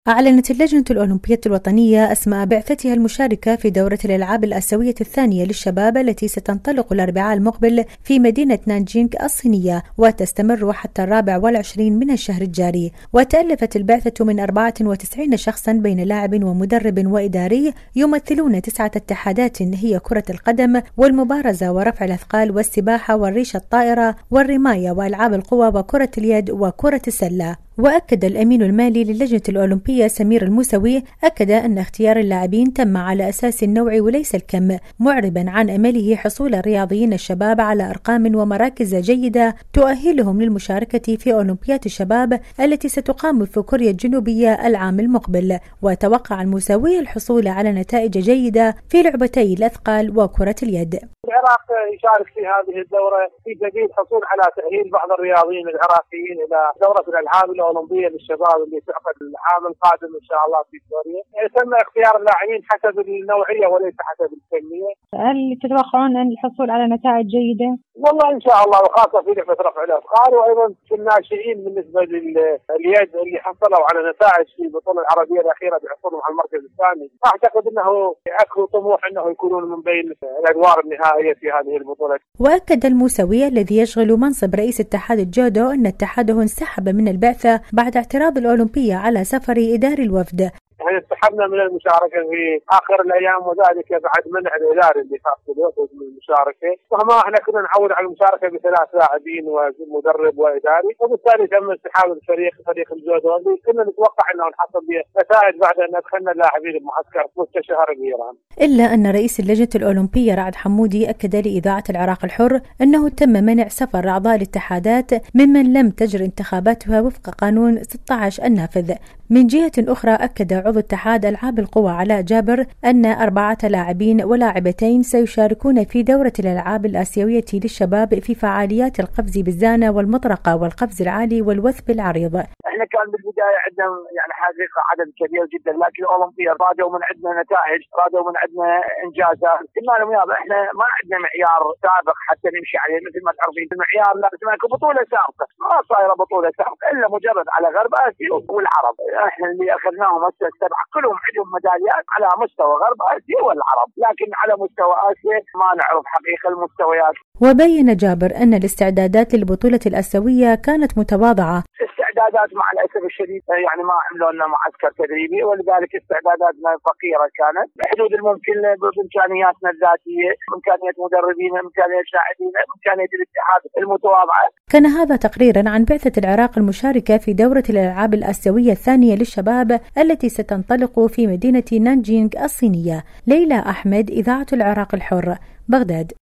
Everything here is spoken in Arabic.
أعلنت اللجنة الأولمبية الوطنية أسماء بعثتها المشاركة في دورة الألعاب الآسيوية الثانية للشباب التي ستنطلق الأربعاء المقبل في مدينة نانجينغ الصينية وتستمر حتى 24 من الشهر الجاري. وتألفت البعثة من 94 شخصا بين لاعب ومدرب وإداري يمثلون 9 اتحادات هي كرة القدم والمبارزة ورفع الأثقال والسباحة والريشة الطائرة والرماية وألعاب القوى وكرة اليد وكرة السلة. وأكد الأمين المالي للجنة الأولمبية سمير الموسوي أن اختيار اللاعبين تم على أساس النوع وليس الكم، معربا عن أمله حصول الرياضيين الشباب على أرقام ومراكز جيدة تؤهلهم للمشاركة في أولمبياد الشباب التي ستقام في كوريا الجنوبية العام المقبل. وتوقع الموسوي الحصول على نتائج جيدة في لعبتي الأثقال وكرة اليد. العراق يشارك في هذه الدورة في سبيل الحصول على تأهيل بعض الرياضيين العراقيين إلى دورة الألعاب الأولمبية للشباب اللي تعقد العام القادم إن شاء الله في كوريا. تم اختيار اللاعبين حسب النوعية وليس حسب الكمية. هل تتوقعون أن الحصول على نتائج جيدة؟ والله إن شاء الله، وخاصة في لعبة رفع الأثقال، وأيضا في الناشئين بالنسبة لليد اللي حصلوا على نتائج في البطولة العربية الأخيرة بحصولهم على المركز الثاني. أعتقد أنه أكو طموح أنه يكونون من بين الأدوار النهائية في هذه البطولة. وأكد الموسوي الذي يشغل منصب رئيس اتحاد الجودو أن اتحاده انسحب من البعثة بعد اعتراض الأولمبية على سفر إداري الوفد. انسحبنا من المشاركة في آخر الأيام، وذلك بعد منع الإداري اللي خاص بالوفد من المشاركة، وما احنا كنا نعود على المشاركة ب3 لاعبين ومدرب وإداري، وبالتالي تم انسحاب فريق الجودو اللي كنا نتوقع أنه نحصل به نتائج بعد أن أدخلنا اللاعبين المعسكر مستشار بإيران. إلا أن رئيس اللجنة الأولمبية رعد حمودي أكد لإذاعة العراق الحر أنه تم منع سفر أعضاء الاتحادات ممن لم تجر انتخاباتها وفق قانون 16 النافذ. من جهة أخرى أكد عضو اتحاد ألعاب القوى علاء جابر أن 4 لاعبين ولاعبتين سيشاركون في دورة الألعاب الآسيوية للشباب في فعاليات القفز بالزانة والمطرقة والقفز العالي والوثب العريض. احنا كان بالبداية عندنا حقيقة عدد كبير جدا، لكن الأولمبية رادوا من عندنا نتائج، رادوا من عندنا إنجازات. قلنا لهم يابا احنا ما عندنا معيار سابق حتى نمشي عليه، مثل ما تعرفين المعيار لازم يكون بطولة سابقة، ما صايرة بطولة سابقة إلا مجرد على غرب آسيا والعرب. احنا اللي أخذناهم هسه 7 كلهم عندهم ميداليات على مستوى غرب آسيا والعرب، لكن على مستوى آسيا ما نعرف حقيقة المستويات. وبين جابر أن الاستعدادات للبطولة الآسيوية كانت متواضعة. استعدادات مع الأسف الشديد يعني ما عملوا لنا معسكر تدريبي، ولذلك استعداداتنا فقيرة كانت بحدود الممكن بإمكانياتنا الذاتية، إمكانية مدربين، إمكانية شاهدين، إمكانية الاتحاد المتواضعة. كان هذا تقريرا عن بعثة العراق المشاركة في دورة الألعاب الآسيوية الثانية للشباب التي ستنطلق في مدينة نانجينغ الصينية. ليلى أحمد، إذاعة العراق الحر، بغداد.